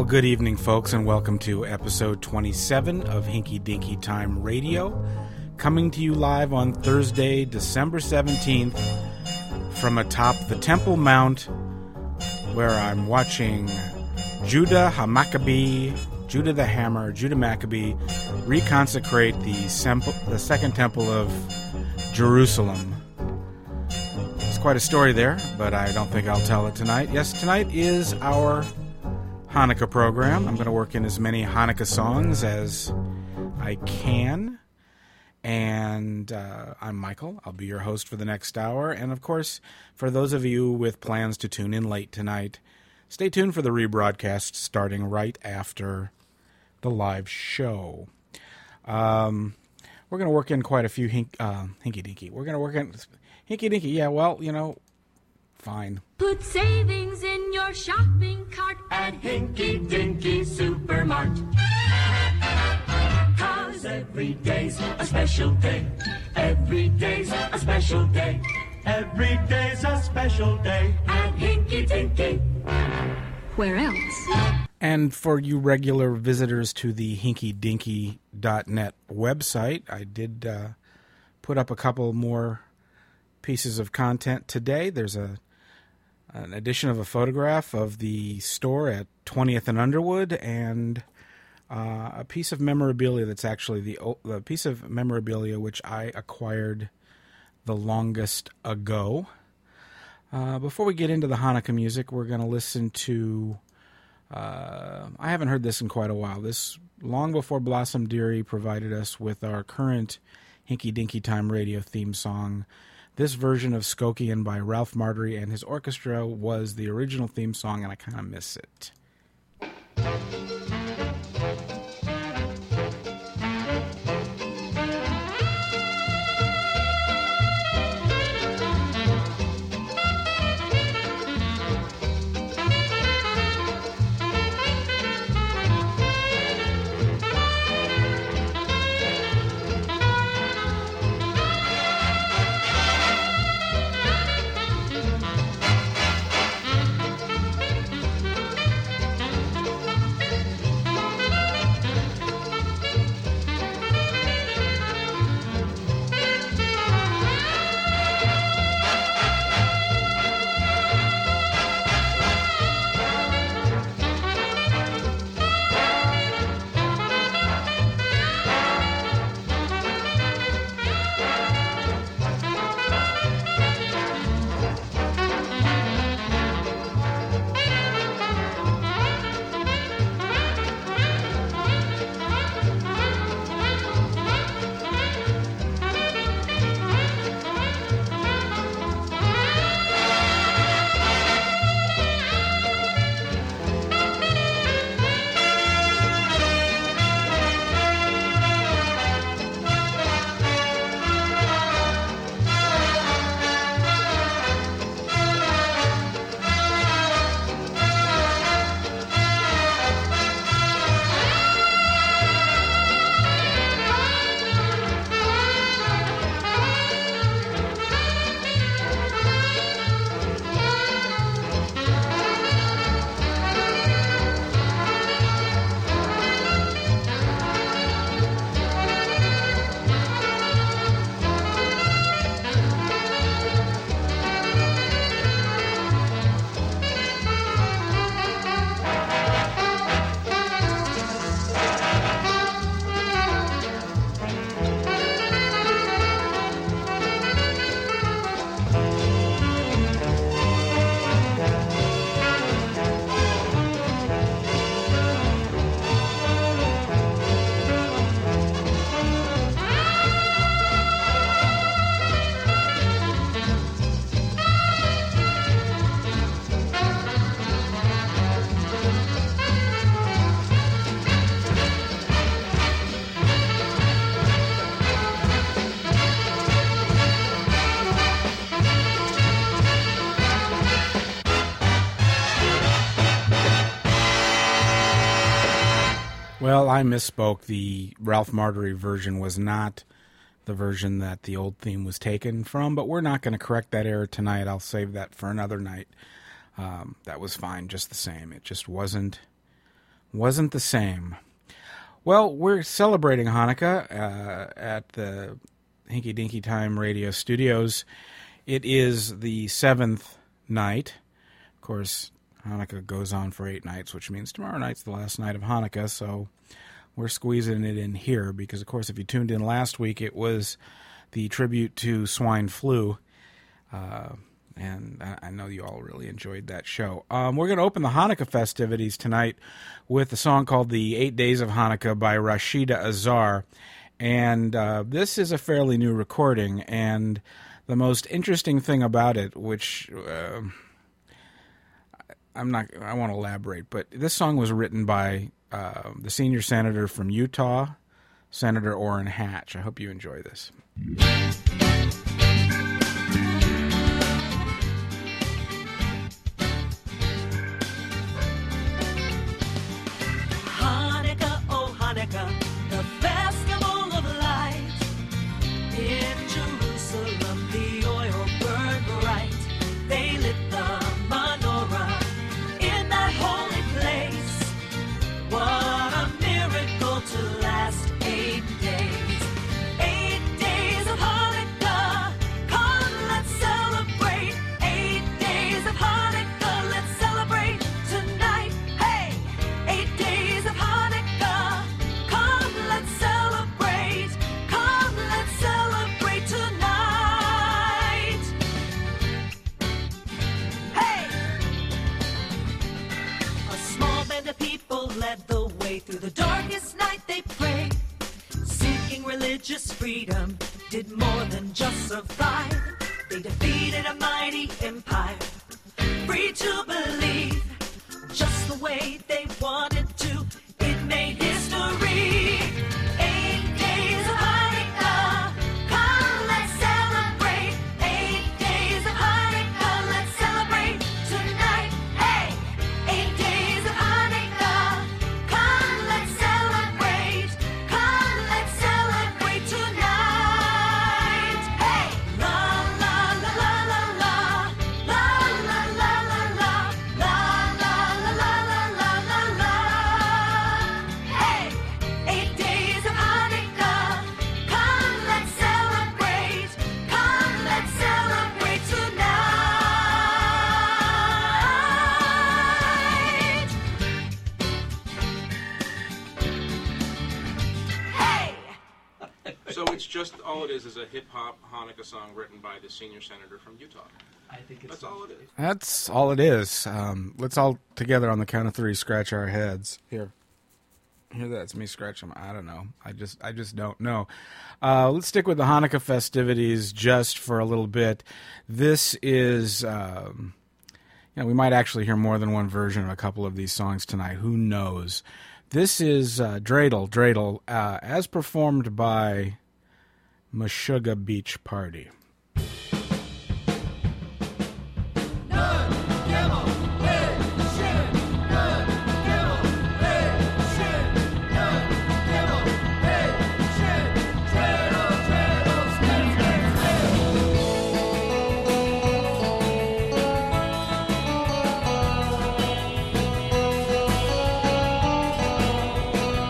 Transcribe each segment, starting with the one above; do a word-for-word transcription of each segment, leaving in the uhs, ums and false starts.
Well, good evening, folks, and welcome to episode twenty-seven of Hinky Dinky Time Radio, coming to you live on Thursday, December seventeenth, from atop the Temple Mount, where I'm watching Judah HaMaccabee, Judah the Hammer, Judah Maccabee, reconsecrate the, semp- the Second Temple of Jerusalem. It's quite a story there, but I don't think I'll tell it tonight. Yes, tonight is our Hanukkah program. I'm going to work in as many Hanukkah songs as I can. And uh, I'm Michael. I'll be your host for the next hour. And of course, for those of you with plans to tune in late tonight, stay tuned for the rebroadcast starting right after the live show. Um, we're going to work in quite a few hink, uh, hinky-dinky. We're going to work in hinky-dinky. Yeah, well, you know, fine. Put savings in your shopping cart at Hinky Dinky Supermart. Cause every day's a special day. Every day's a special day. Every day's a special day at Hinky Dinky. Where else? And for you regular visitors to the hinky dinky dot net website, I did uh, put up a couple more pieces of content today. There's a an edition of a photograph of the store at twentieth and Underwood, and uh, a piece of memorabilia that's actually the, the piece of memorabilia which I acquired the longest ago. Uh, before we get into the Hanukkah music, we're going to listen to, uh, I haven't heard this in quite a while. This, long before Blossom Dearie provided us with our current Hinky Dinky Time Radio theme song, this version of Skokian by Ralph Mardery and his orchestra was the original theme song, and I kind of miss it. Well, I misspoke. The Ralph Mardery version was not the version that the old theme was taken from, but we're not going to correct that error tonight. I'll save that for another night. Um, that was fine just the same. It just wasn't wasn't the same. Well, we're celebrating Hanukkah uh, at the Hinky Dinky Time Radio Studios. It is the seventh night. Of course, Hanukkah goes on for eight nights, which means tomorrow night's the last night of Hanukkah, so we're squeezing it in here because, of course, if you tuned in last week, it was the tribute to swine flu, uh, and I know you all really enjoyed that show. Um, we're going to open the Hanukkah festivities tonight with a song called The Eight Days of Hanukkah by Rashida Azar, and uh, this is a fairly new recording, and the most interesting thing about it, which uh, I'm not, I won't elaborate, but this song was written by uh, the senior senator from Utah, Senator Orrin Hatch. I hope you enjoy this. Hanukkah, oh Hanukkah, the festival of light. In Jerusalem, the oil burned bright. They lit the menorah in that holy place. What a miracle to last eight days. Eight days of Hanukkah. Come, let's celebrate. Eight days of Hanukkah. Let's celebrate tonight. Hey, eight days of Hanukkah. Come, let's celebrate. Come, let's celebrate tonight. Hey! A small band of people led the way through the darkest night. They prayed, seeking religious freedom, did more than just survive. They defeated a mighty empire, free to believe just the way they wanted to. It made history. Eight days of Hanukkah. Come, let's celebrate. Eight days of Hanukkah. Let's celebrate tonight. Hey, eight days of Hanukkah. Come, let's celebrate. Come, let's celebrate tonight. Hey, la la la la la la, la la la la la, la la la la la la la. Hey, eight days of Hanukkah. Come, let's celebrate. Come, let's celebrate tonight. Hey! So it's just, all it is is a hip-hop Hanukkah song written by the senior senator from Utah. I think it's That's all it is. lovely. That's all it is. Um, let's all together on the count of three scratch our heads. Here. Here, that's me scratching. I don't know. I just I just don't know. Uh, let's stick with the Hanukkah festivities just for a little bit. This is, um, you know, we might actually hear more than one version of a couple of these songs tonight. Who knows? This is uh, Dreidel, Dreidel, uh, as performed by Meshuggah Beach Party.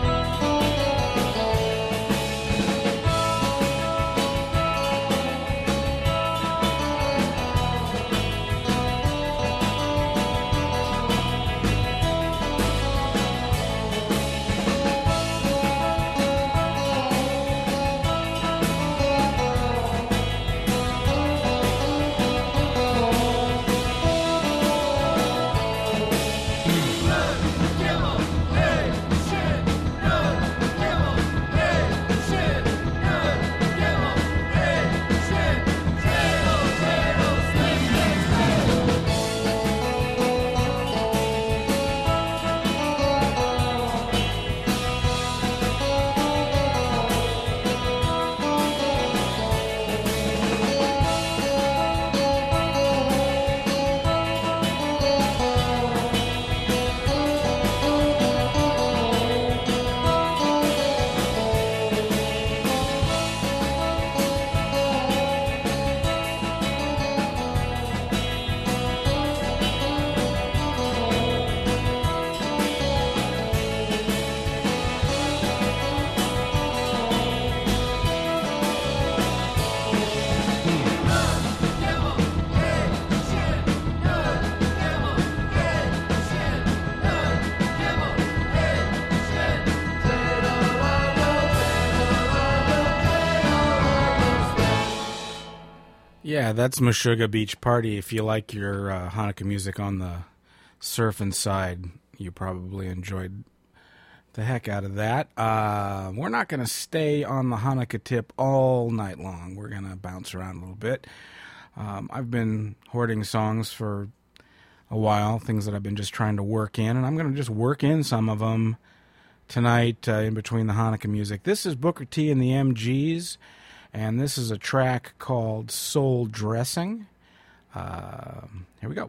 Hey! Yeah, that's Meshuggah Beach Party. If you like your uh, Hanukkah music on the surfing side, you probably enjoyed the heck out of that. Uh, we're not going to stay on the Hanukkah tip all night long. We're going to bounce around a little bit. Um, I've been hoarding songs for a while, things that I've been just trying to work in, and I'm going to just work in some of them tonight uh, in between the Hanukkah music. This is Booker T and the M Gs, and this is a track called Soul Dressing. Uh, here we go.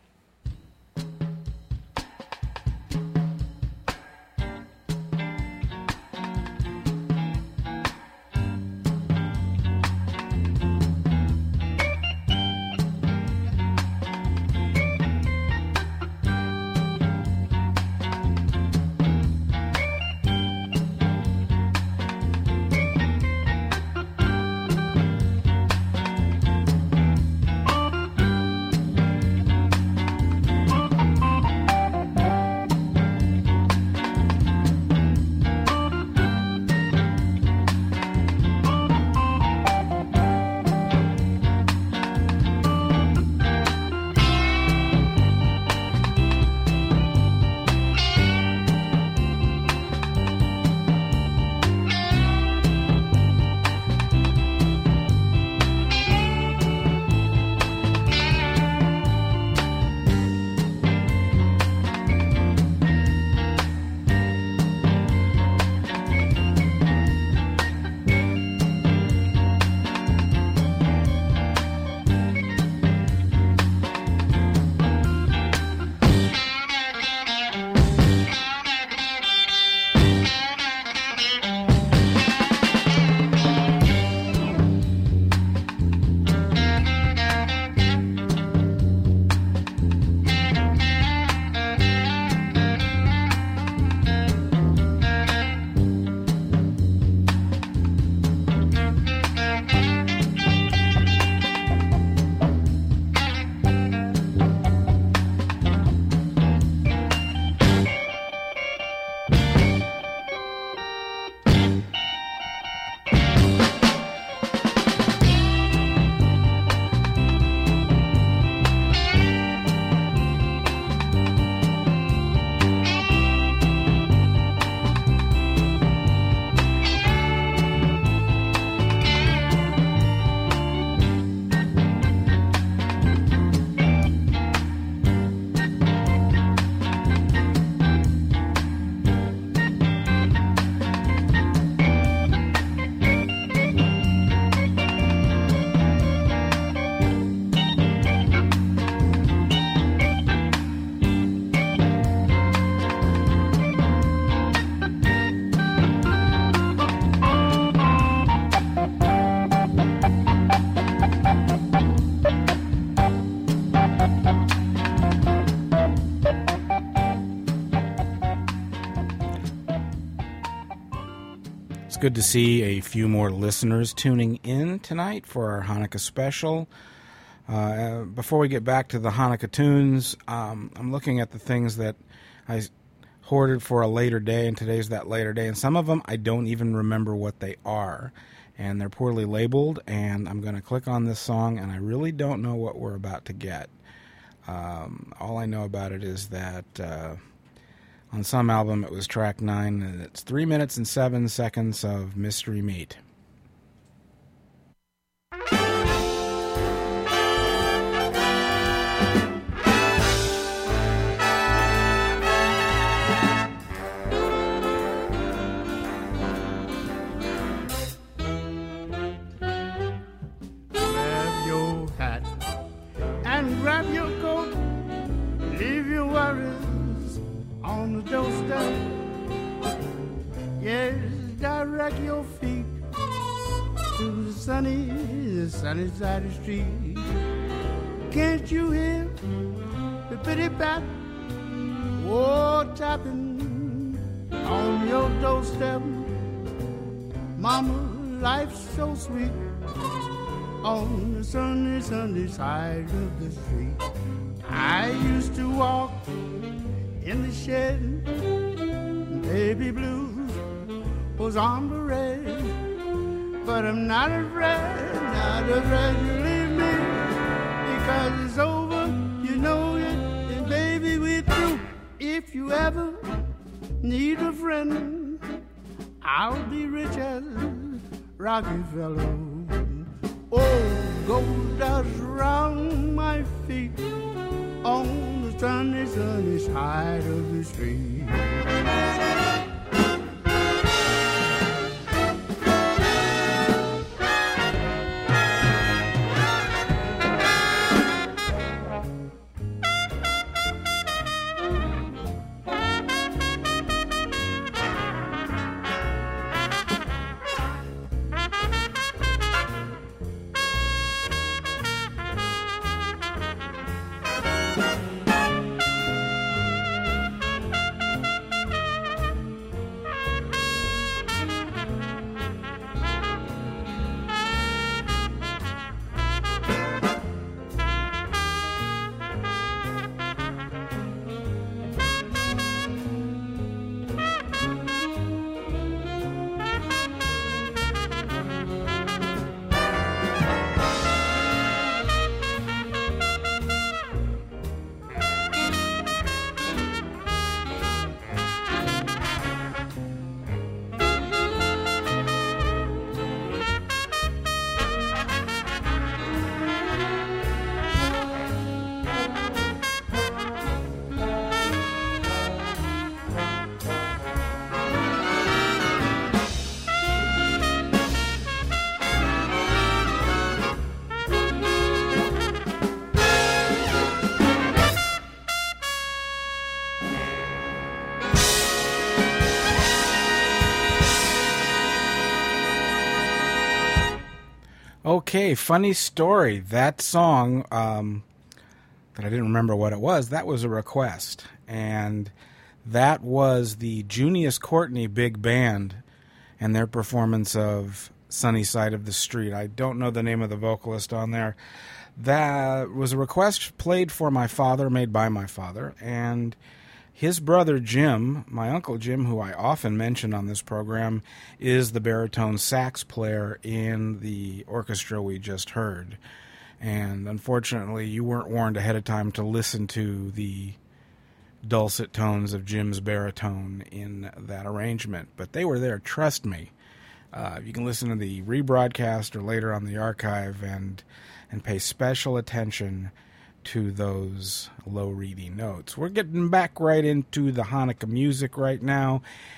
Good to see a few more listeners tuning in tonight for our Hanukkah special. Uh, before we get back to the Hanukkah tunes, um, I'm looking at the things that I hoarded for a later day, and today's that later day. And some of them I don't even remember what they are, and they're poorly labeled. And I'm going to click on this song, and I really don't know what we're about to get. Um, all I know about it is that Uh, on some album, it was track nine, and it's three minutes and seven seconds of Mystery Meat. Grab your hat and grab your coat, leave your worries on the doorstep. Yes, direct your feet to the sunny, sunny side of the street. Can't you hear the bitty bat, oh, tapping on your doorstep? Mama, life's so sweet on the sunny, sunny side of the street. I used to walk in the shed, baby blues was on the red, but I'm not afraid, not afraid you leave me rocky fellow. Oh, gold dust round my feet on the sunny, sunny side of the street. Okay, funny story. That song, um, that I didn't remember what it was, that was a request. And that was the Junius Courtney Big Band and their performance of Sunny Side of the Street. I don't know the name of the vocalist on there. That was a request played for my father, made by my father, and his brother Jim, my Uncle Jim, who I often mention on this program, is the baritone sax player in the orchestra we just heard. And unfortunately, you weren't warned ahead of time to listen to the dulcet tones of Jim's baritone in that arrangement. But they were there, trust me. Uh, you can listen to the rebroadcast or later on the archive and and pay special attention to those low reading notes. We're getting back right into the Hanukkah music right now,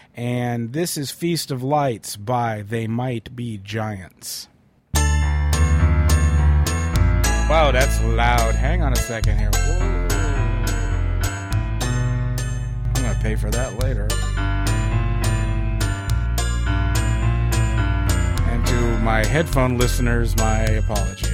and this is Feast of Lights by They Might Be Giants. Wow, that's loud. Hang on a second here. Whoa. I'm going to pay for that later. And to my headphone listeners, my apologies.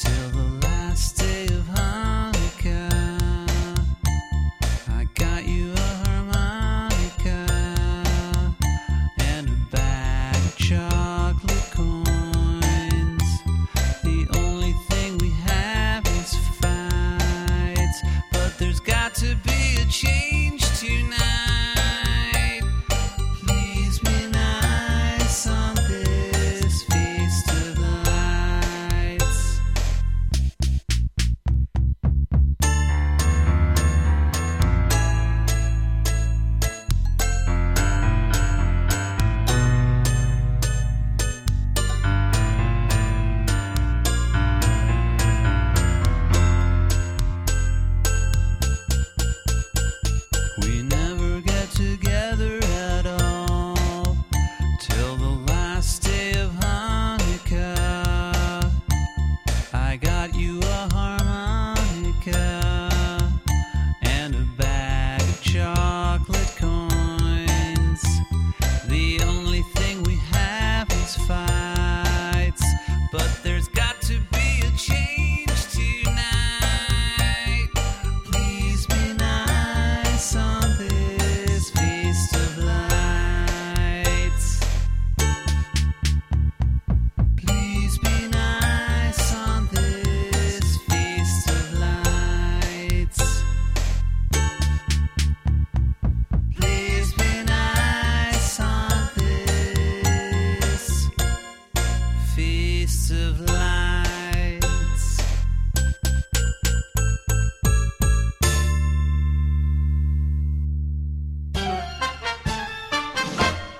You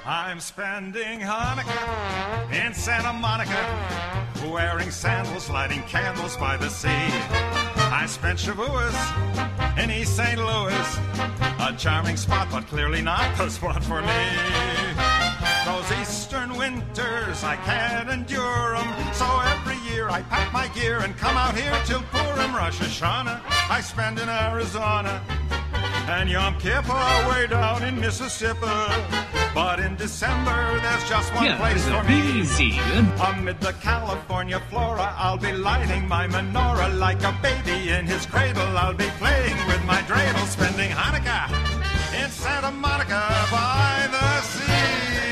I'm spending Hanukkah in Santa Monica, wearing sandals, lighting candles by the sea. I spent Shavuos in East Saint Louis, a charming spot, but clearly not the spot for me. Those eastern winters, I can't endure 'em, so every year I pack my gear and come out here till Purim. Rosh Hashanah I spend in Arizona, and Yom Kippur way down in Mississippi. But in December, there's just one yeah, place for me. Easy. Amid the California flora, I'll be lighting my menorah like a baby in his cradle. I'll be playing with my dreidel, spending Hanukkah in Santa Monica by the sea.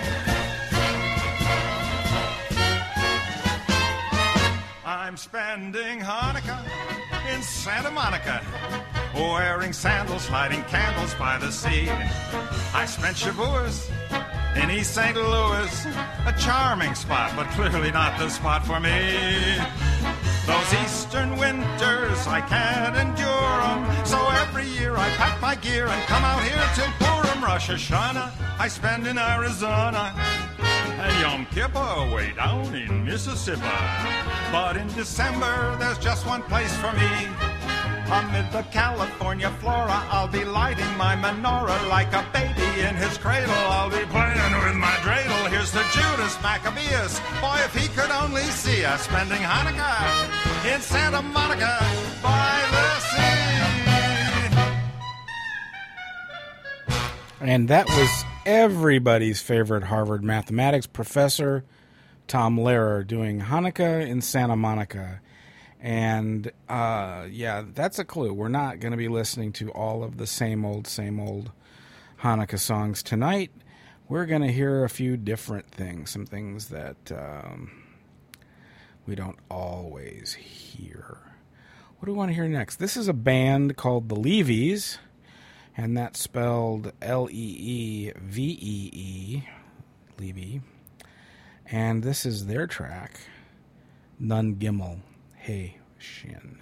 I'm spending Hanukkah in Santa Monica, wearing sandals, lighting candles by the sea. I spent Shavuos in East Saint Louis, a charming spot, but clearly not the spot for me. Those eastern winters, I can't endure 'em, so every year I pack my gear and come out here till Purim. Rosh Hashanah I spend in Arizona, and Yom Kippur way down in Mississippi. But in December, there's just one place for me. Amid the California flora, I'll be lighting my menorah like a baby in his cradle. I'll be playing with my dreidel. Here's the Judas Maccabeus. Boy, if he could only see us spending Hanukkah in Santa Monica by the sea. And that was everybody's favorite Harvard mathematics professor, Tom Lehrer, doing Hanukkah in Santa Monica. And, uh, yeah, that's a clue. We're not going to be listening to all of the same old, same old Hanukkah songs tonight. We're going to hear a few different things, some things that um, we don't always hear. What do we want to hear next? This is a band called the Leevees, and that's spelled L E E V E E, Levy. And this is their track, Nun Gimel. Hey, Shin.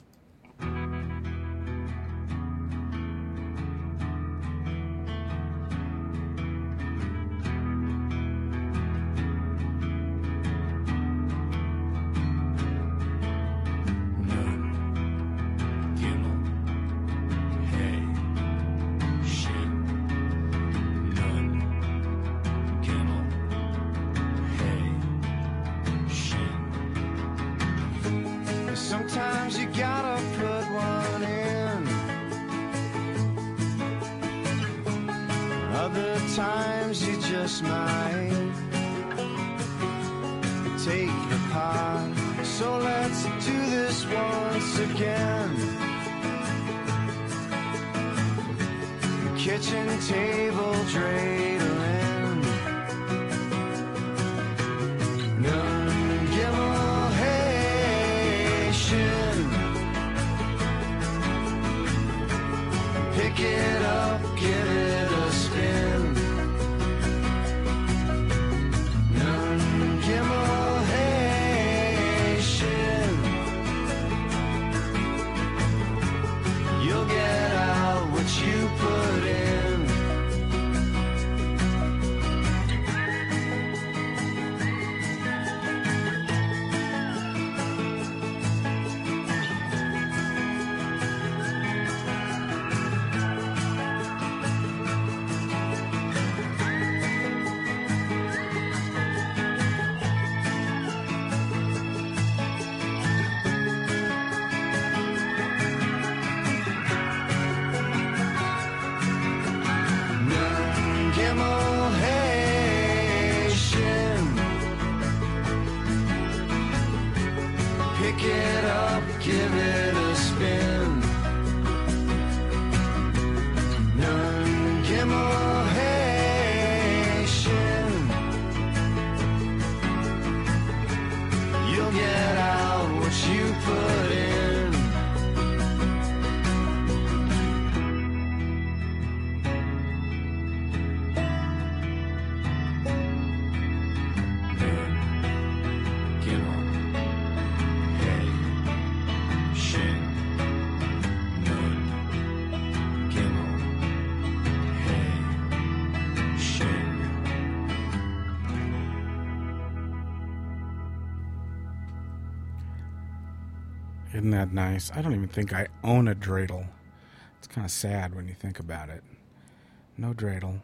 Sometimes you gotta put one in. Other times you just might take the part. So let's do this once again. The kitchen table dreidling. Nun Gimel Hey Shin. Pick it up, give it a spin. Nun Gimel Hey Shin. You'll get out what you put in. Pick it up, give it a spin. Nun Gimel Hey Shin. You'll get out what you put in. Nun Gimel Hey Shin. Isn't that nice? I don't even think I own a dreidel. It's kind of sad when you think about it. No dreidel.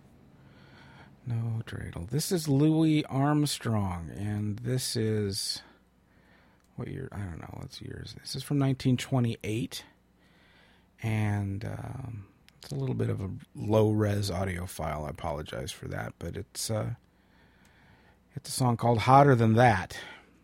No dreidel. This is Louis Armstrong, and this is... What year? I don't know. What's years? This is from nineteen twenty-eight, and um, it's a little bit of a low-res audio file. I apologize for that, but it's uh, it's a song called "Hotter Than That."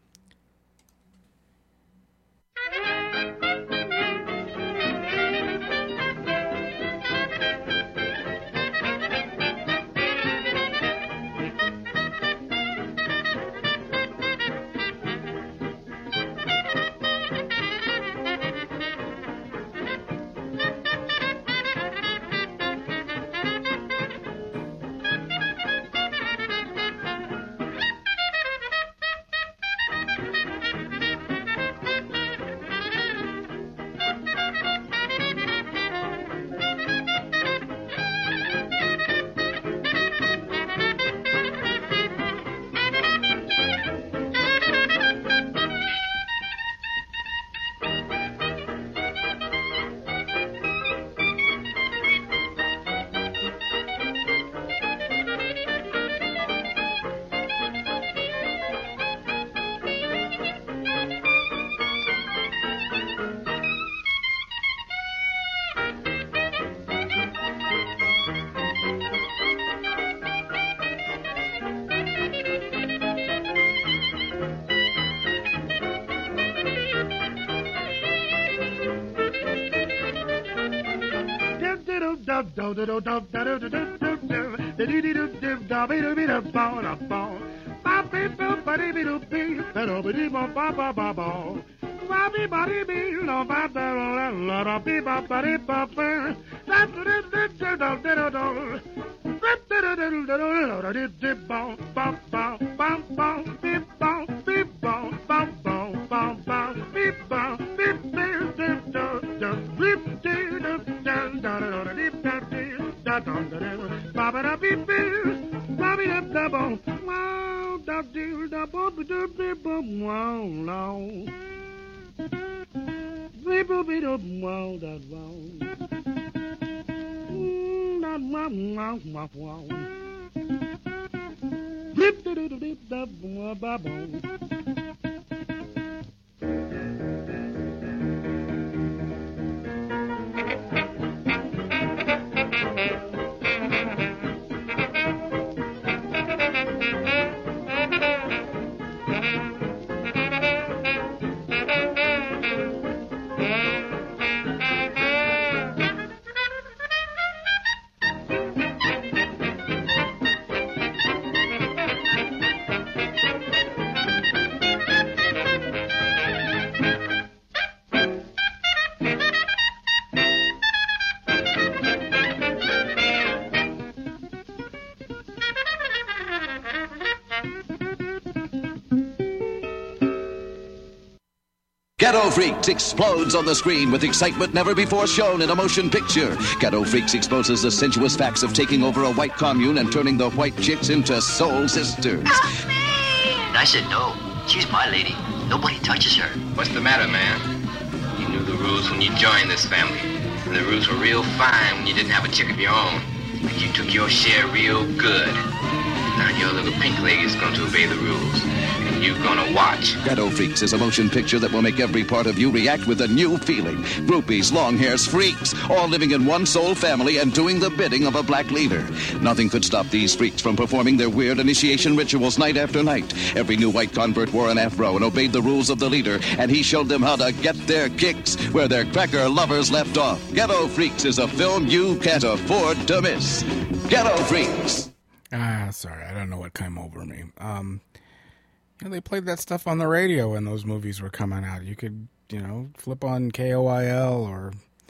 Ghetto Freaks explodes on the screen with excitement never before shown in a motion picture. Ghetto Freaks exposes the sensuous facts of taking over a white commune and turning the white chicks into soul sisters. Help me! And I said no. She's my lady. Nobody touches her. What's the matter, man? You knew the rules when you joined this family. And the rules were real fine when you didn't have a chick of your own. And you took your share real good. Now your little pink lady is going to obey the rules. And you're going to watch. Ghetto Freaks is a motion picture that will make every part of you react with a new feeling. Groupies, long hairs, freaks, all living in one soul family and doing the bidding of a black leader. Nothing could stop these freaks from performing their weird initiation rituals night after night. Every new white convert wore an afro and obeyed the rules of the leader, and he showed them how to get their kicks where their cracker lovers left off. Ghetto Freaks is a film you can't afford to miss. Ghetto Freaks. Ah, sorry, I don't know what came over me. Um... You know, they played that stuff on the radio when those movies were coming out. You could, you know, flip on K O I L or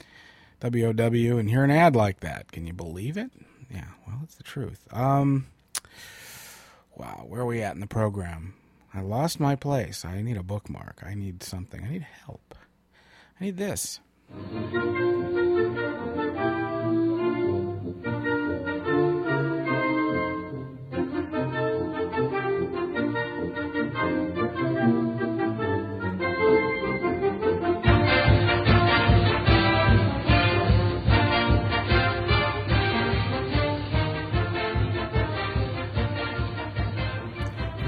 W O W and hear an ad like that. Can you believe it? Yeah, well, it's the truth. Um, wow, where are we at in the program? I lost my place. I need a bookmark. I need something. I need help. I need this.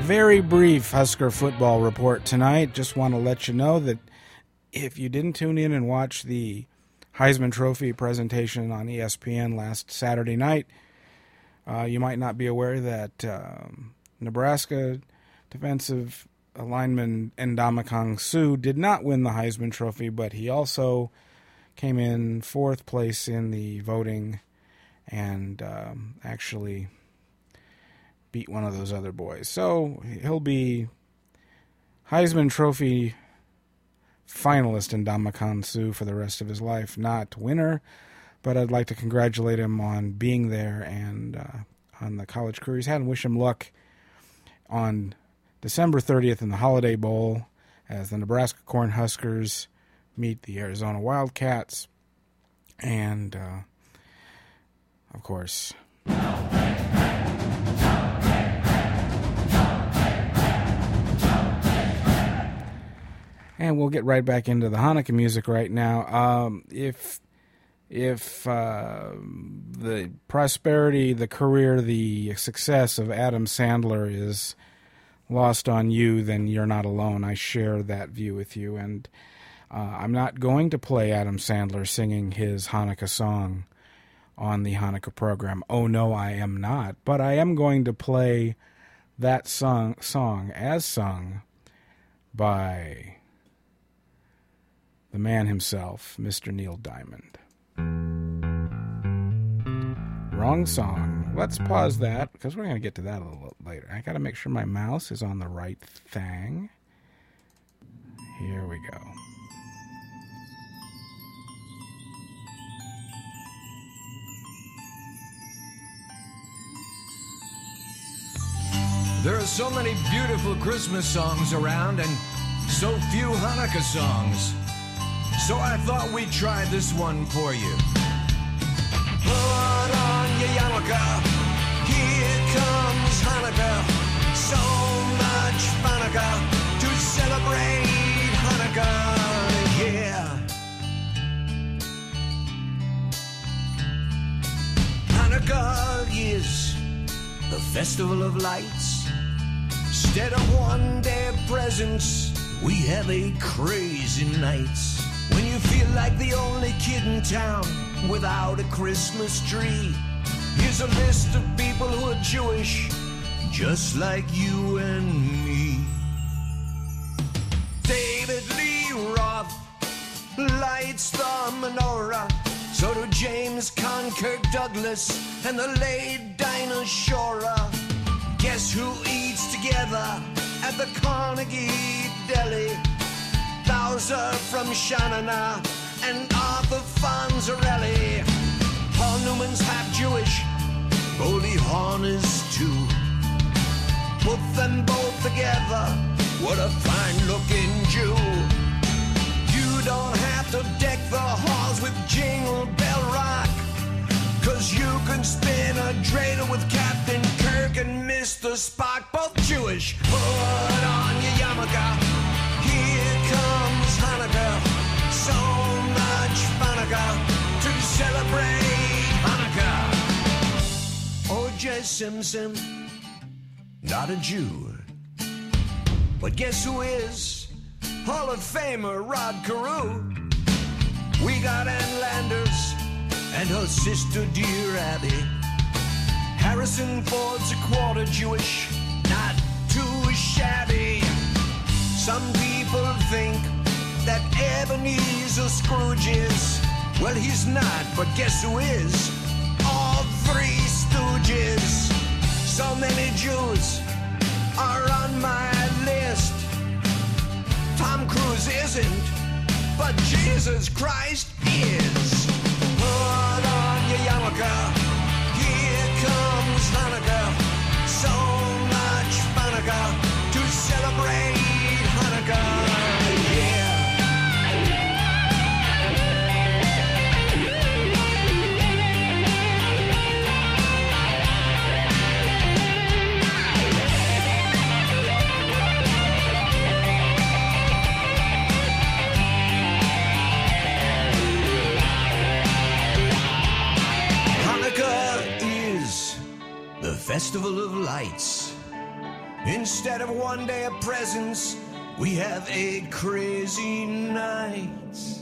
very brief Husker football report tonight. Just want to let you know that if you didn't tune in and watch the Heisman Trophy presentation on E S P N last Saturday night, uh, you might not be aware that um, Nebraska defensive lineman Ndamukong Suh did not win the Heisman Trophy, but he also came in fourth place in the voting and um, actually beat one of those other boys. So he'll be Heisman Trophy finalist in Ndamukong Suh for the rest of his life, not winner, but I'd like to congratulate him on being there and uh, on the college career he's had and wish him luck on December thirtieth in the Holiday Bowl as the Nebraska Cornhuskers meet the Arizona Wildcats. And, uh, of course, and we'll get right back into the Hanukkah music right now. Um, if if uh, the prosperity, the career, the success of Adam Sandler is lost on you, then you're not alone. I share that view with you. And uh, I'm not going to play Adam Sandler singing his Hanukkah song on the Hanukkah program. Oh, no, I am not. But I am going to play that song, song as sung by the man himself, Mister Neil Diamond. Wrong song. Let's pause that, because we're going to get to that a little later. I got to make sure my mouse is on the right thing. Here we go. There are so many beautiful Christmas songs around and so few Hanukkah songs. So I thought we'd try this one for you. Put on your yarmulke, here comes Hanukkah. So much Hanukkah to celebrate Hanukkah, yeah. Hanukkah is the festival of lights. Instead of one-day presents, we have a crazy nights. When you feel like the only kid in town without a Christmas tree, here's a list of people who are Jewish, just like you and me. David Lee Roth lights the menorah. So do James Conn, Kirk Douglas, and the late Dinah Shore. Guess who eats together at the Carnegie Deli? Bowser from Shanana and Arthur Fonzarelli. Paul Newman's half Jewish, Goldie Hawn is too. Put them both together, what a fine-looking Jew. You don't have to deck the halls with Jingle Bell Rock, 'cause you can spin a dreidel with Captain Kirk and Mister Spock, both Jewish. Put on your yarmulke, here comes Hanukkah. So much Hanukkah to celebrate Hanukkah. O J Simpson, not a Jew, but guess who is? Hall of Famer Rod Carew. We got Ann Landers and her sister dear Abby. Harrison Ford's a quarter Jewish, not too shabby. Some people think that Ebenezer Scrooge is. Well, he's not, but guess who is? All three Stooges. So many Jews are on my list. Tom Cruise isn't, but Jesus Christ is. Put on your yarmulke, here comes Hanukkah. So much Hanukkah to celebrate Hanukkah, yeah. Hanukkah is the festival of lights. Instead of one day of presents, we have eight crazy nights.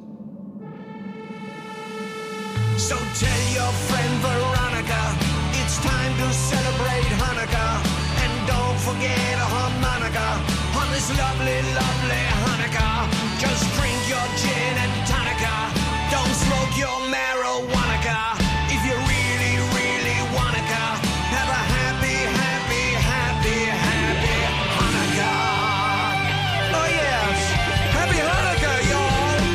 So tell your friend Veronica, it's time to celebrate Hanukkah. And don't forget a harmonica on this lovely, lovely Hanukkah. Just drink your gin and tonica. Don't smoke your marijuana. If you really, really wanna have a happy, happy, happy, happy Hanukkah. Oh yes, happy Hanukkah, y'all.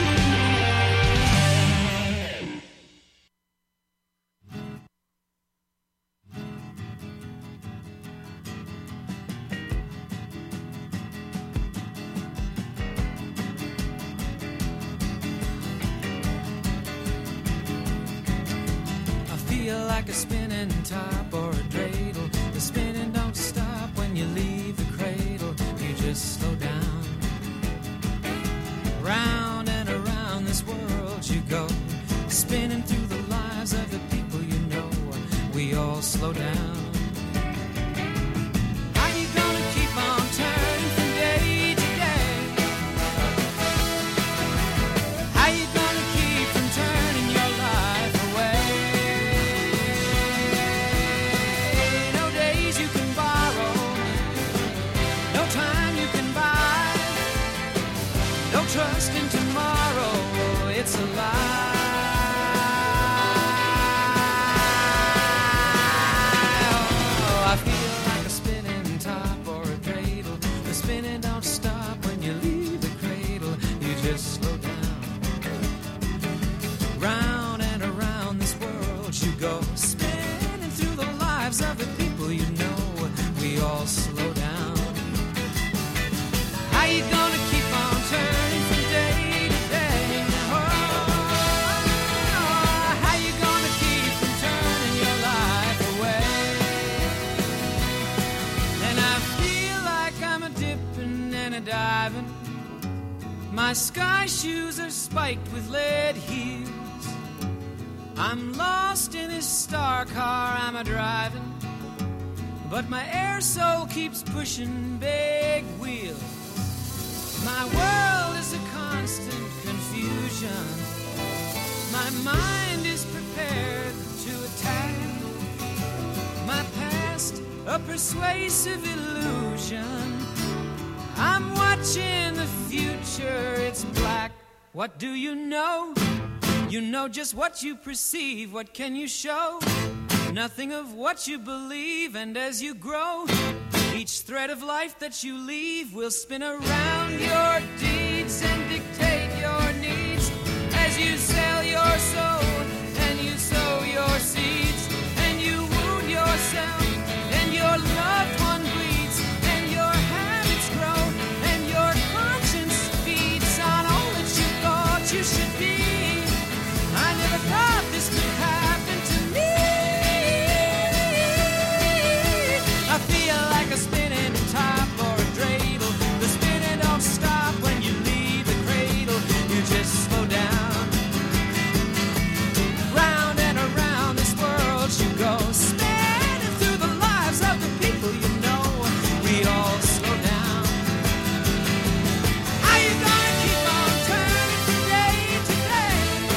Like a spinning top or a dreidel. The spinning don't stop when you leave the cradle. You just slow down. Round and around this world you go, spinning through the lives of the people you know. We all slow down. How you gonna keep on turning from day to day? How you gonna keep from turning your life away? Trust in tomorrow, it's a lie. Oh, I feel like a spinning top or a dreidel. The spinning don't stop when you leave the cradle. You just slow down. Round and around this world you go, spinning through the lives of the people you know. We all slow down. How you gonna keep on turning? Diving. My sky shoes are spiked with lead heels. I'm lost in this star car I'm a driving, but my air soul keeps pushing big wheels. My world is a constant confusion. My mind is prepared to attack. My past a persuasive illusion. I'm watching the future, it's black. What do you know? You know just what you perceive. What can you show? Nothing of what you believe. And as you grow, each thread of life that you leave will spin around your deeds and dictate your needs. As you sell your soul and you sow your seeds, and you wound yourself and your loved one bleeds, and your habits grow and your conscience feeds on all that you thought you should be. I never thought this could happen to me. I feel like a spinning top or a dreidel. The spinning don't stop when you leave the cradle. You just slow down. Round and around this world you go, spinning through the lives of the people you know. We all slow down. How you gonna keep on turning from day to day?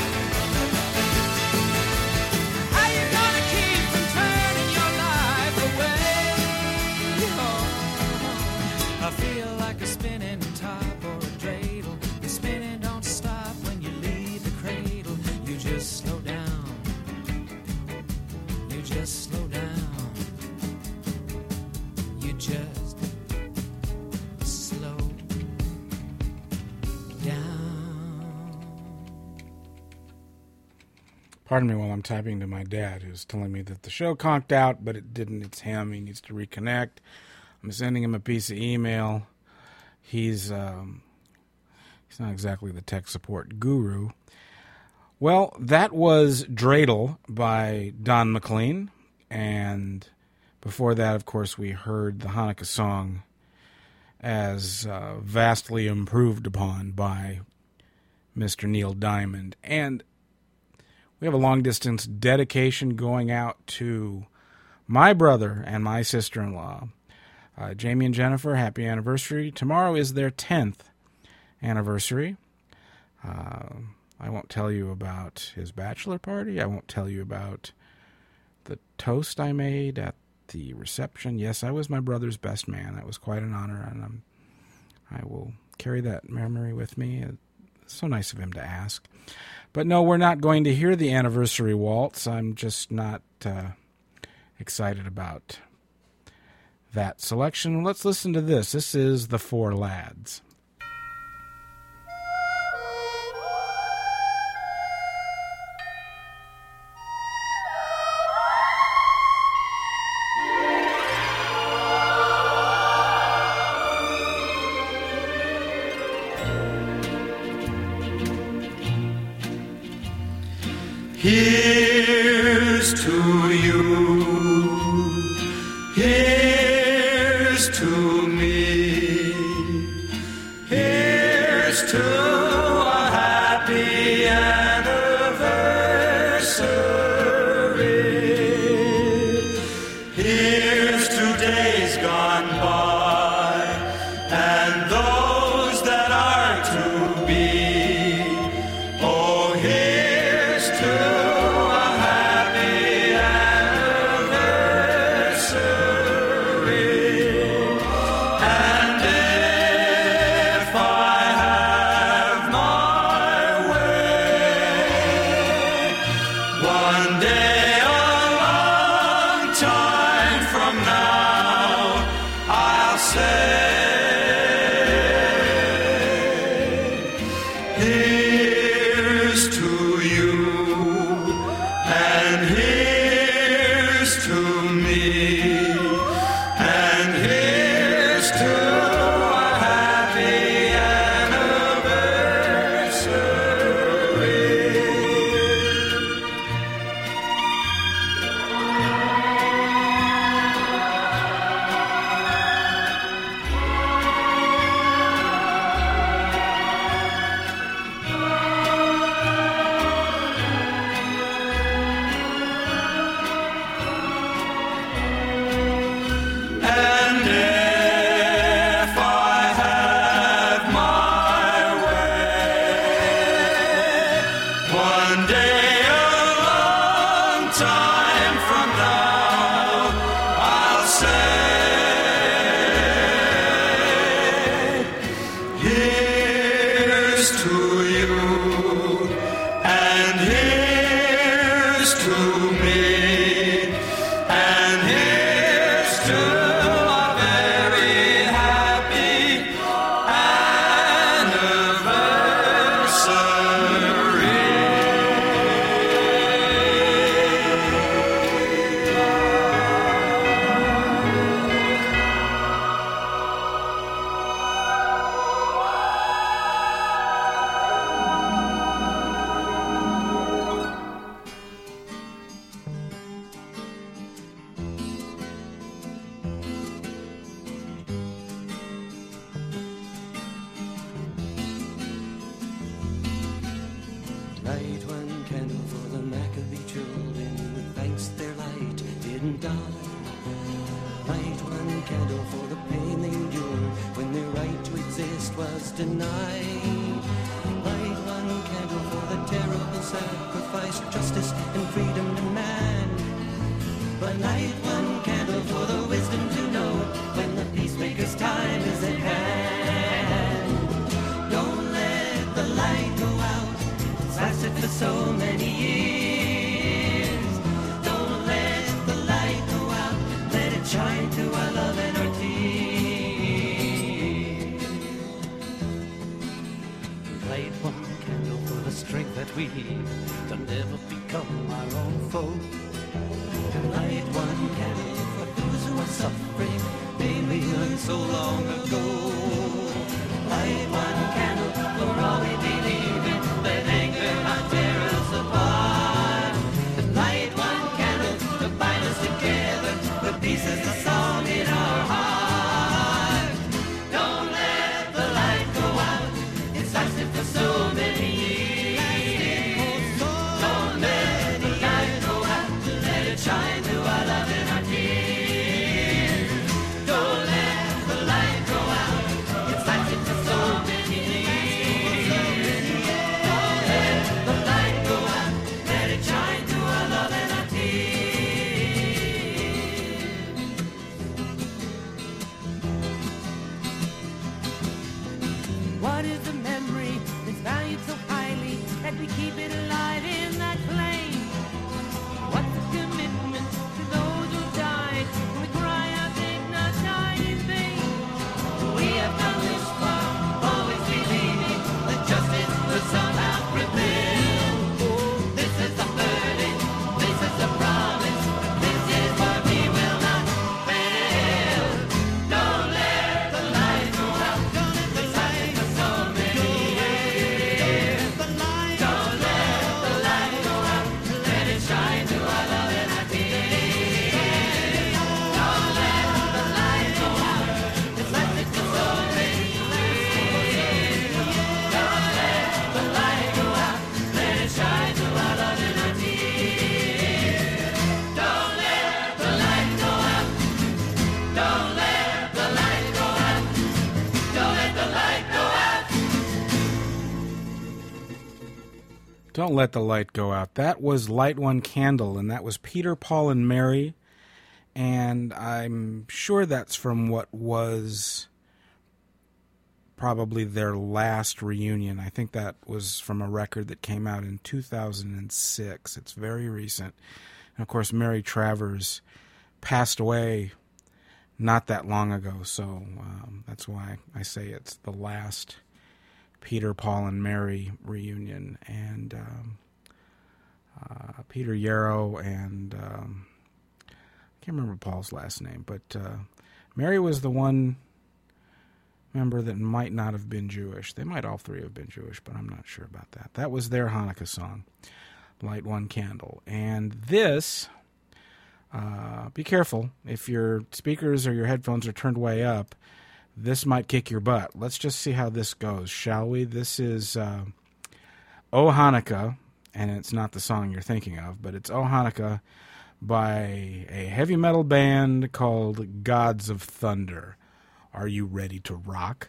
How you gonna keep from turning your life away? Oh, I feel like a spinning top or a dreidel. The spinning don't stop when you leave the cradle. You just slow down. You just slow down. You just slow down. Pardon me while I'm typing to my dad, who's telling me that the show conked out, but it didn't. It's him. He needs to reconnect. I'm sending him a piece of email. He's um, he's not exactly the tech support guru. Well, that was Dreidel by Don McLean. And before that, of course, we heard the Hanukkah song as uh, vastly improved upon by Mister Neil Diamond. And we have a long-distance dedication going out to my brother and my sister-in-law, Uh, Jamie and Jennifer, happy anniversary. Tomorrow is their tenth anniversary. Uh, I won't tell you about his bachelor party. I won't tell you about the toast I made at the reception. Yes, I was my brother's best man. That was quite an honor, and I'm, I will carry that memory with me. It's so nice of him to ask. But no, we're not going to hear the anniversary waltz. I'm just not uh, excited about that selection. Let's listen to this. This is The Four Lads. Here's to you, here's to me, here's to a happy anniversary. Here's to days gone by and those that are to be. Oh, here's to Shine to our love in our tears. Don't let Don't Let the Light Go Out. That was Light One Candle, and that was Peter, Paul, and Mary. And I'm sure that's from what was probably their last reunion. I think that was from a record that came out in two thousand six. It's very recent. And of course, Mary Travers passed away not that long ago, so um, that's why I say it's the last Peter, Paul, and Mary reunion. And um, uh, Peter Yarrow and um, I can't remember Paul's last name, but uh, Mary was the one member that might not have been Jewish. They might all three have been Jewish, but I'm not sure about that. That was their Hanukkah song, Light One Candle. And this, uh, be careful. If your speakers or your headphones are turned way up, this might kick your butt. Let's just see how this goes, shall we? This is uh, O Hanukkah, and it's not the song you're thinking of, but it's O Hanukkah by a heavy metal band called Gods of Thunder. Are you ready to rock?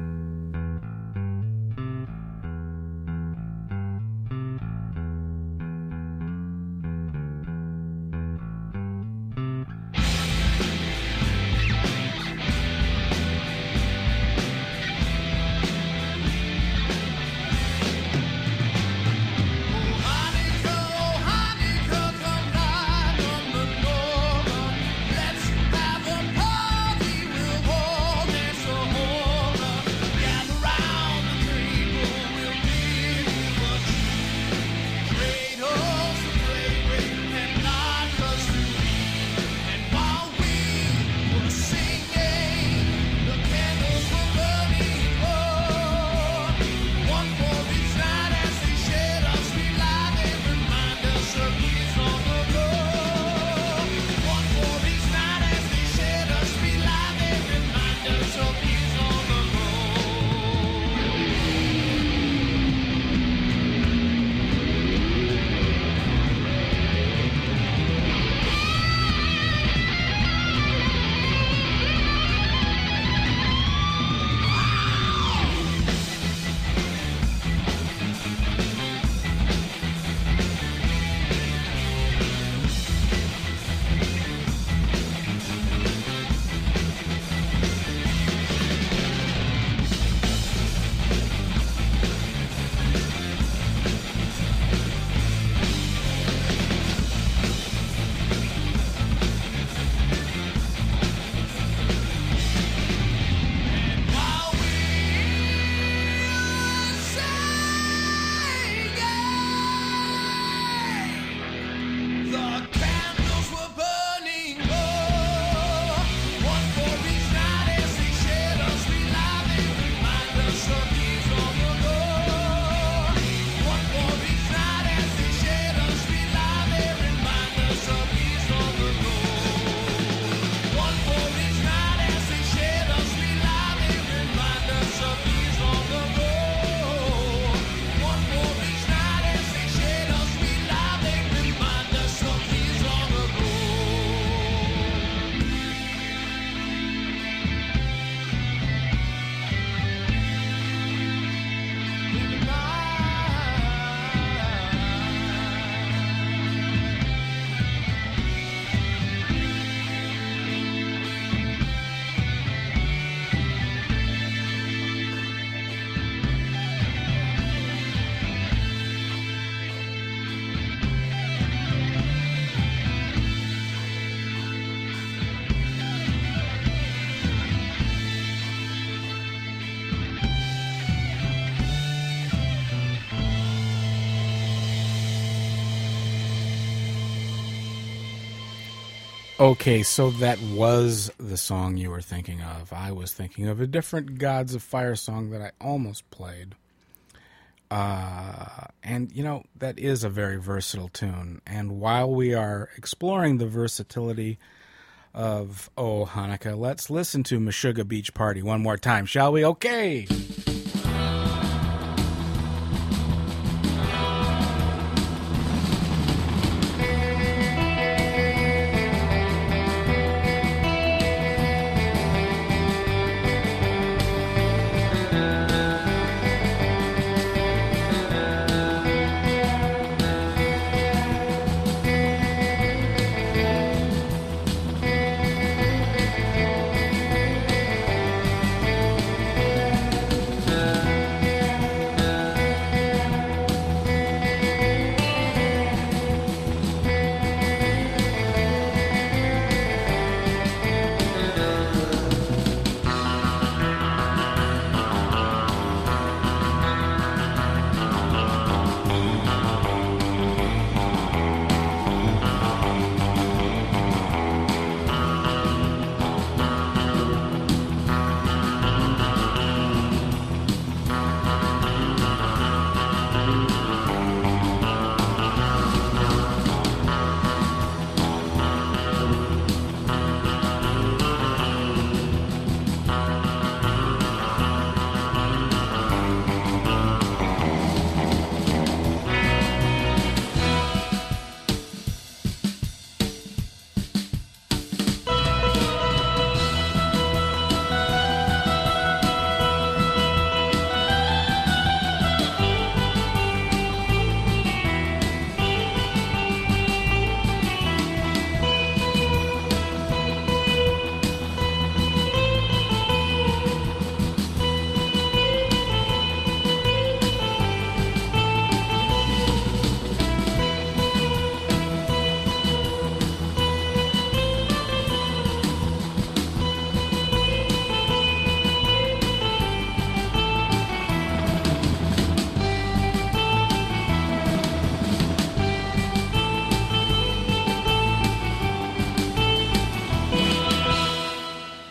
Okay, so that was the song you were thinking of. I was thinking of a different Gods of Fire song that I almost played. Uh, and, you know, that is a very versatile tune. And while we are exploring the versatility of Oh Hanukkah, let's listen to Meshuggah Beach Party one more time, shall we? Okay!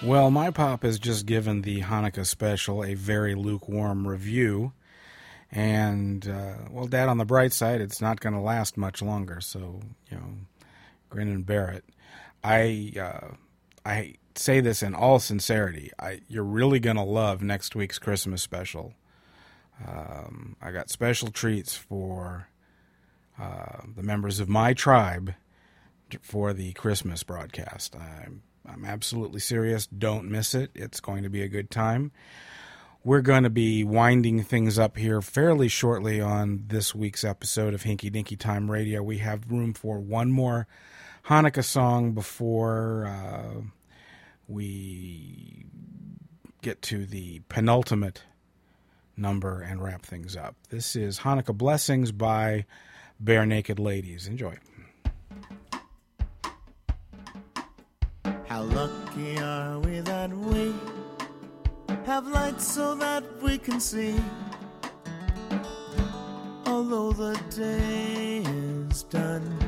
Well, my pop has just given the Hanukkah special a very lukewarm review. And, uh, well, Dad, on the bright side, it's not going to last much longer. So, you know, grin and bear it. I uh, I say this in all sincerity. I, you're really going to love next week's Christmas special. Um, I got special treats for uh, the members of my tribe for the Christmas broadcast. I'm, I'm absolutely serious. Don't miss it. It's going to be a good time. We're going to be winding things up here fairly shortly on this week's episode of Hinky Dinky Time Radio. We have room for one more Hanukkah song before uh, we get to the penultimate number and wrap things up. This is Hanukkah Blessings by Bare Naked Ladies. Enjoy. How lucky are we that we have lights so that we can see, although the day is done.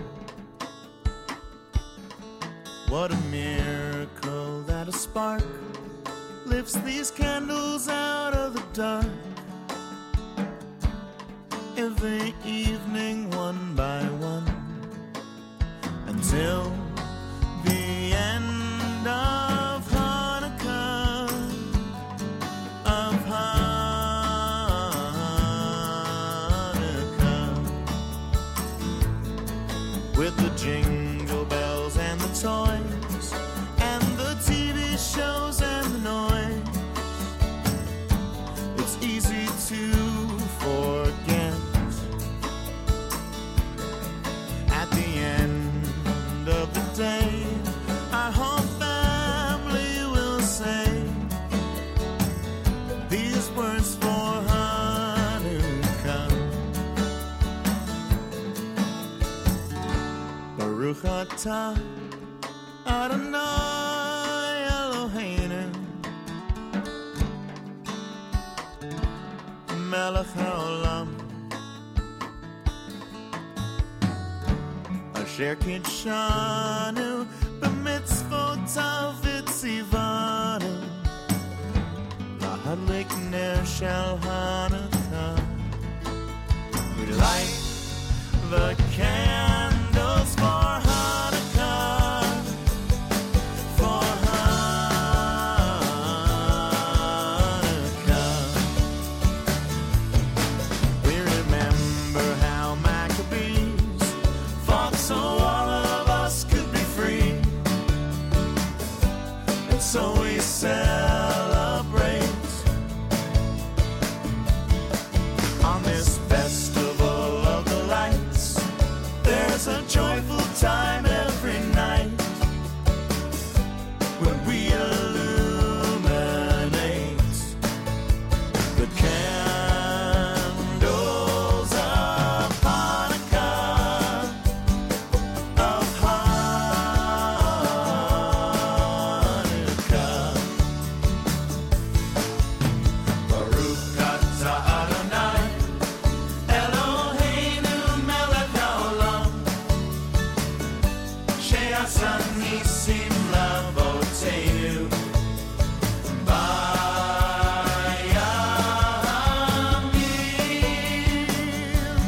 What a miracle that a spark lifts these candles out of the dark. Every evening, one by one, until the end of Hanukkah, of Hanukkah, with the jingle bells and the toys, and the T V shows and the noise. It's easy to forget. At the end of the day, our whole family will say these words for Hanukkah. Baruch atah Adonai Eloheinu Melech haolam Asher kitshanu b'mitzvotav v'tzivanu lahadlik ner shel Hanukkah. We light the candles for Hanukkah. So we celebrate on this festival of the lights. There's a joyful time every night when we illuminate the candles of Hanukkah, of Hanukkah. Baruch atah Adonai Eloheinu melech haolam, she'asa nisim lavoteinu bayamim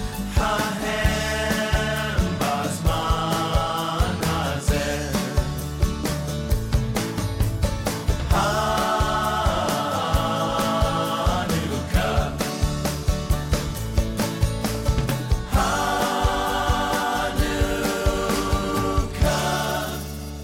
hahem bazman hazeh. Hanukkah, Hanukkah.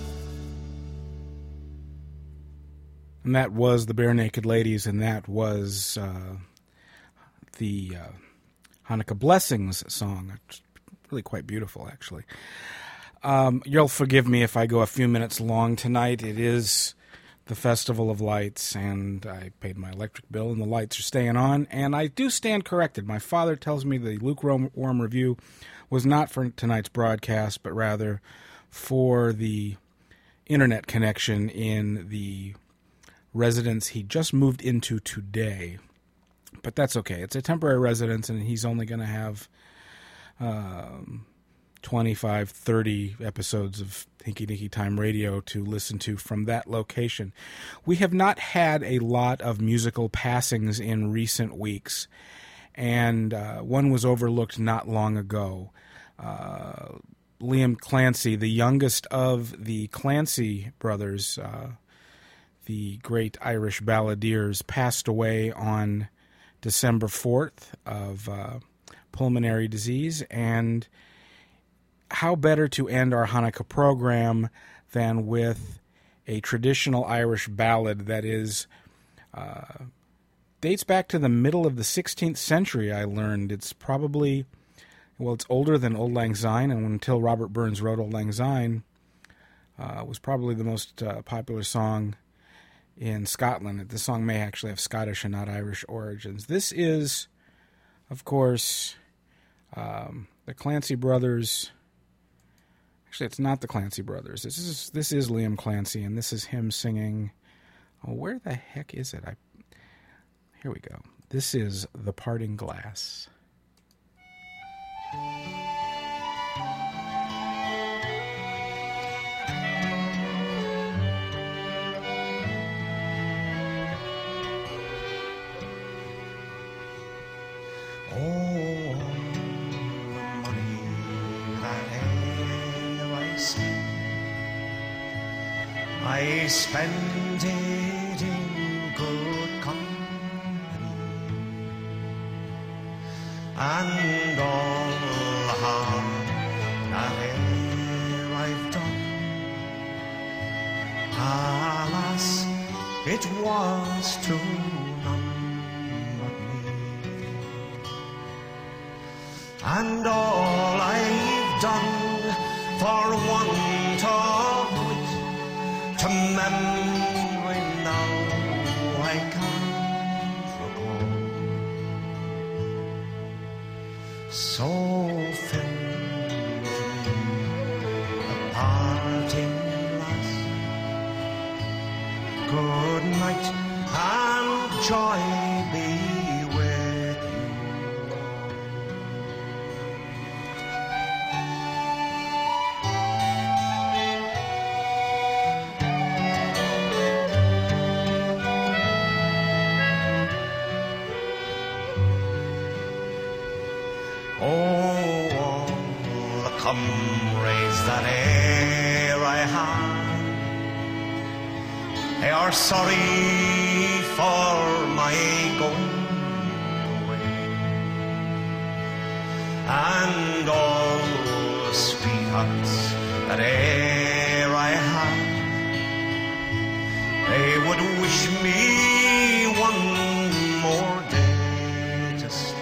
And that was the Bare Naked Ladies, and that was uh, the uh, Hanukkah Blessings song. It's really quite beautiful, actually. Um, you'll forgive me if I go a few minutes long tonight. It is the Festival of Lights, and I paid my electric bill, and the lights are staying on. And I do stand corrected. My father tells me the lukewarm review was not for tonight's broadcast, but rather for the internet connection in the residence he just moved into today. But that's okay. It's a temporary residence, and he's only going to have um, twenty-five, thirty episodes of Hinky Dinky Time Radio to listen to from that location. We have not had a lot of musical passings in recent weeks, and uh, one was overlooked not long ago. Uh, Liam Clancy, the youngest of the Clancy brothers, uh, the great Irish balladeers, passed away on December fourth of uh, pulmonary disease, and how better to end our Hanukkah program than with a traditional Irish ballad that is uh, dates back to the middle of the sixteenth century, I learned. It's probably, well, it's older than Auld Lang Syne, and until Robert Burns wrote Auld Lang Syne, uh, it was probably the most uh, popular song in Scotland. The song may actually have Scottish and not Irish origins. This is, of course, um, the Clancy brothers. Actually, it's not the Clancy brothers. This is this is Liam Clancy, and this is him singing. Oh, where the heck is it? I here we go. This is The Parting Glass. I spend it in good company, and all the harm that e'er I've done, alas, it was to none but me, and all I've done for want of wit to memory now I can't recall. So filled the parting glass. Good night and joy be with you. Oh, all the comrades that e'er I had, they are sorry for my going away, and all the sweethearts that e'er I had, they would wish me one more day to stay.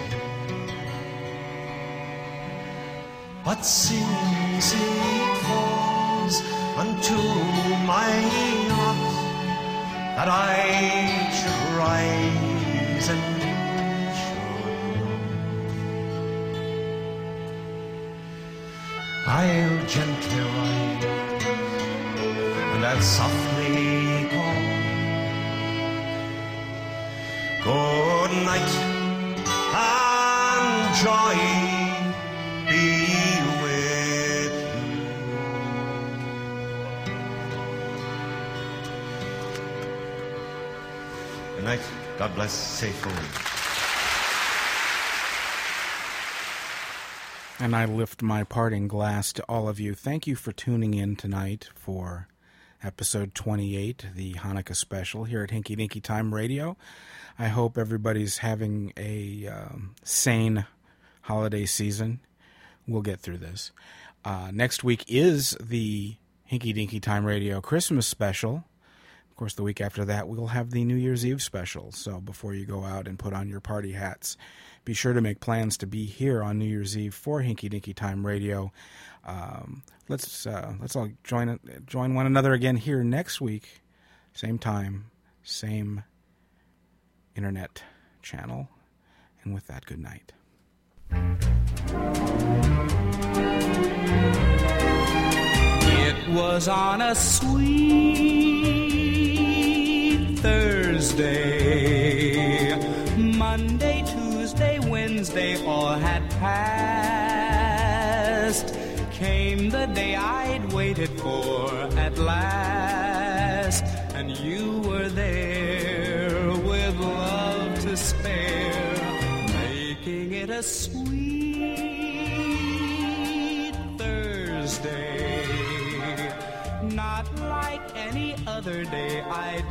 But since it falls unto my lot that I should rise and should know, I'll gently ride and I'll softly call, good night and joy be with you. Good night. God bless. Safe home. And I lift my parting glass to all of you. Thank you for tuning in tonight for episode twenty-eight, the Hanukkah special here at Hinky Dinky Time Radio. I hope everybody's having a um, sane holiday season. We'll get through this. Uh, next week is the Hinky Dinky Time Radio Christmas special. Of course, the week after that, we'll have the New Year's Eve special. So before you go out and put on your party hats, be sure to make plans to be here on New Year's Eve for Hinky Dinky Time Radio. Um, let's uh, let's all join join one another again here next week, same time, same internet channel. And with that, good night. It was on a sweet Thursday, Monday, Tuesday, Wednesday all had passed. for at last, and you were there with love to spare, making it a sweet Thursday, not like any other day I'd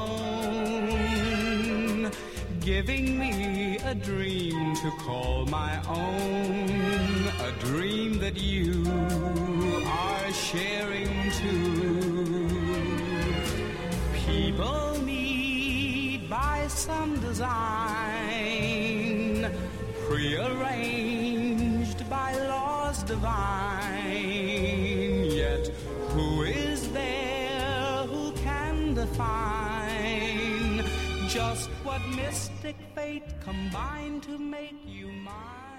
known, giving me a dream to call my own, a dream that you are sharing too. People need by some design, prearranged by laws divine, yet who is there who can define just what mystic fate combined to make you mine?